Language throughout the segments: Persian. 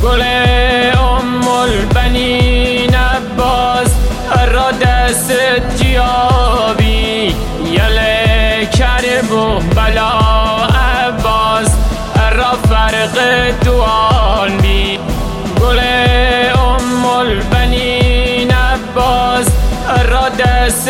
گل ام البنین عباس را دست جیابی یله کرب و بلا عباس را فرق دوان بی گل ام البنین عباس را دست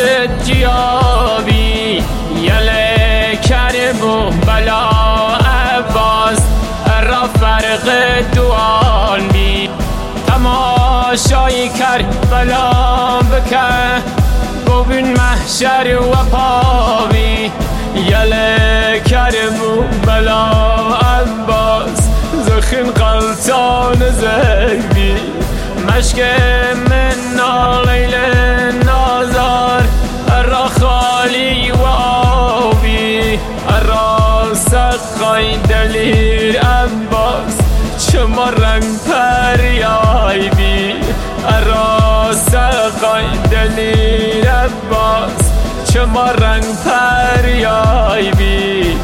جیابی یله کرب و بلا عباس را فرق دوان بی تماشای کربلا بکن ببین محشر و پاوی یله کربلا عباس زخم قلتان زیبی مشک من نالیل نازار را خالی و آبی را سقای دلیر عباس چما رنگ پریای بی را سقای دلیر عباس چما رنگ پریای بی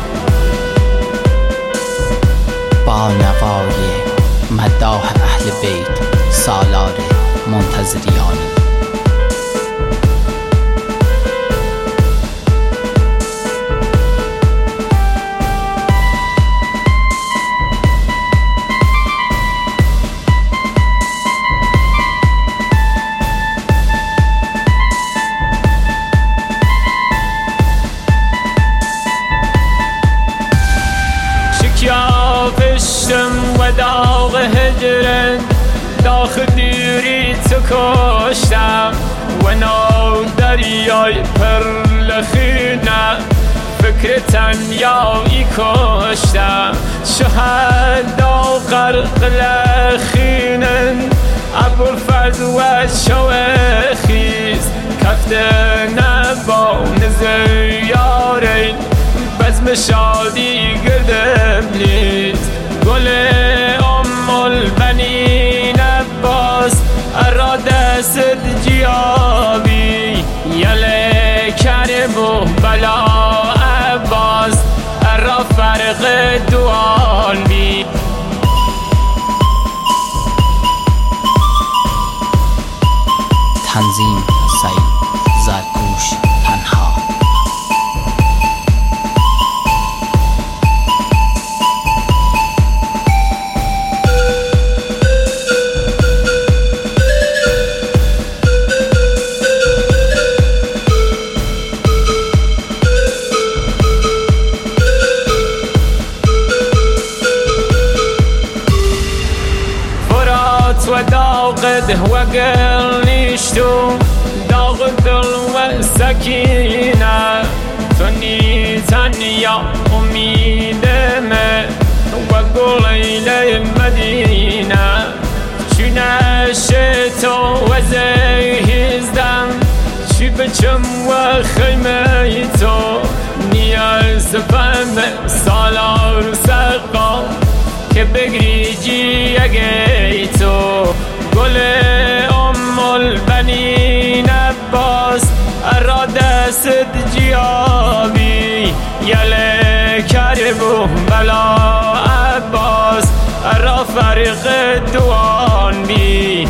با نوای مداح اهل بیت سالار منتظریان پشتم و داغ هجرن داخ دیری تو کشتم و نو دریای پرلخینه فکر تنیایی کشتم شهدا غرق لخینن ابوالفضل و شوخیز کفت نبان زیارین بزم شادی گردم نیست گل ام البنین عباس را دست جیابی یله کرب و بلا عباس را فرق دوان بی تنظیم سعید زرگوش تنها و داغد و قل نیشتو داغ دل و سکینه تو نی تنیا امیدمه و گلیل مدینه چونه شتو و زیهزدم چی بچم و خیمه تو نیاز فهم سالار سقا که بگری جیگه تو گل ام البنین عباس را دست جیابی یله کرب و بلا عباس را فرق دوان بی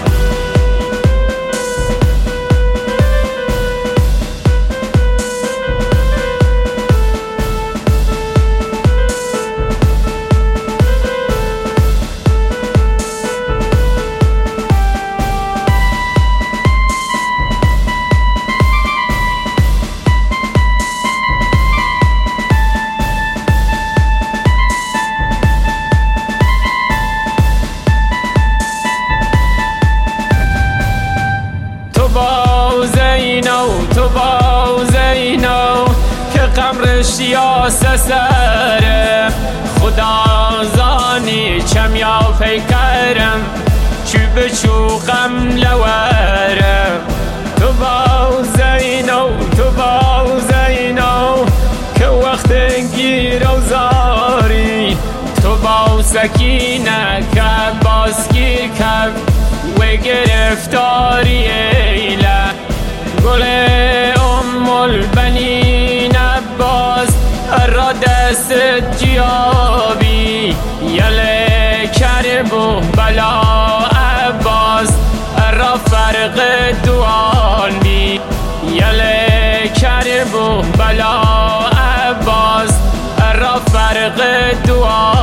تو با زینو که قمرش یاسه سره خدا زانی چم یا پیکرم چی بچو غم لورم تو با زینو که وقت گیر و زاری تو با سکینه که بازگیر کب و گرفتاری ایله گل ام البنین عباس را دست جیابی یله کرب و بلا عباس را فرق دوان بی یله کرب و بلا عباس را فرق دوان